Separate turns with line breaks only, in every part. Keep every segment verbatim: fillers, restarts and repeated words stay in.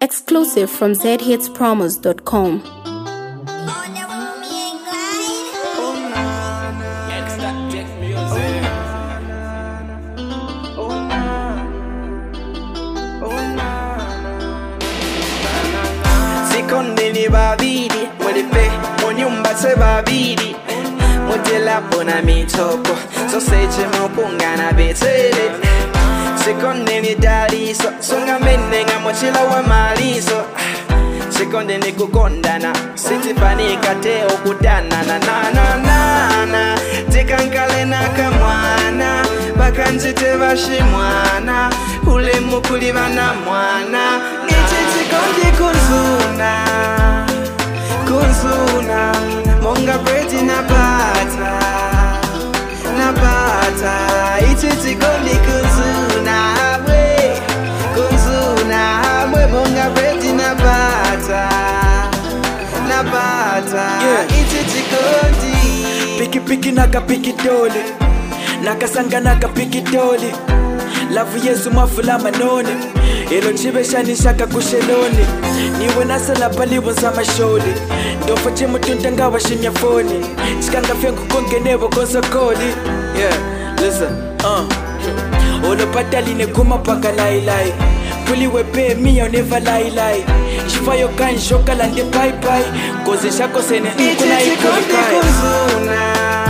Exclusive from z hits promos dot com.
Sikondeni babidi, mwelipe, munyumba se babidi. Mutela pona mitoko, so seche mopunga na betele. Sikondeni daliso, songa menenga mochila wa maliso. Sikondeni kukondana, siti panika te okudana na na na na na. Tikankale na kamwana, bakanjite bashimwana, ule mukuli bana mwana. Kondi kunzuna, kunzuna, monga bredi na bata, na bata. Ichi kondi kunzuna, we, kunzuna, we monga bredi na bata, na bata. Ichi kondi.
Piki piki naka piki doli, naka sanga naka piki doli. Lavu Yesu mafula manone. Elo chibe shani shaka kusheloni. Niwe nasala palibu za masholi. Ndofa chimu tuntanga wa shimya foni. Chikanga fengu konge nebo konso kodi. Yeah, listen, uh Olo patali ne kuma paka lai lai. Puli wepe miya never lie lie. Shifa yo kan shoka lande pai pai. Koze shako sene nkuna ikuli kai.
Kunzuna,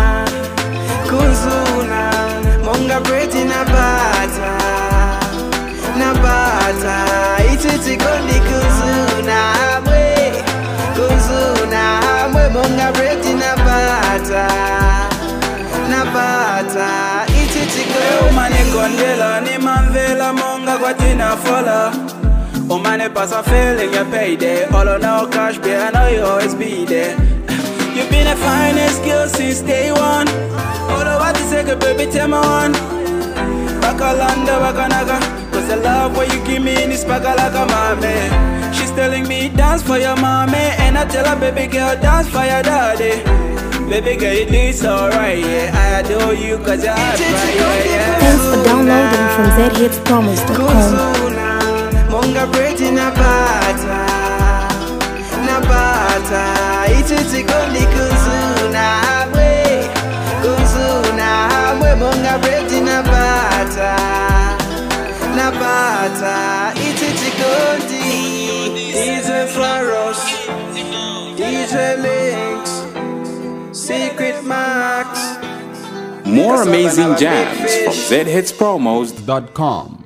kunzuna, monga bredi na bata, na bata. Ichi kondi kunzuna, we, kunzuna, we monga bredi na bata, na bata. Ichi kondi.
Umane kondela ni manvela monga kwa tina fola. Umane pasa feeling your payday. All on our cash pay, I know you always be there. You've been the finest girl since day one. All I want to say, baby, tell me one. Bakalanda, bakanaga. Cause the love what you give me is baka like a mommy. She's telling me dance for your mommy. And I tell her, baby girl, dance for your daddy. Baby girl, you do it alright, yeah. I adore you cause you're hot, right, yeah, yeah.
Thanks for downloading from z hits promos dot com.
Kunzuna, monga bredi na bata, na bata. Ichi kondi kunzuna, we, kunzuna, we monga bredi na bata, na bata. Ichi kondi. D J Flaros, D J Links, Secret Max.
More amazing jams from z hits promos dot com.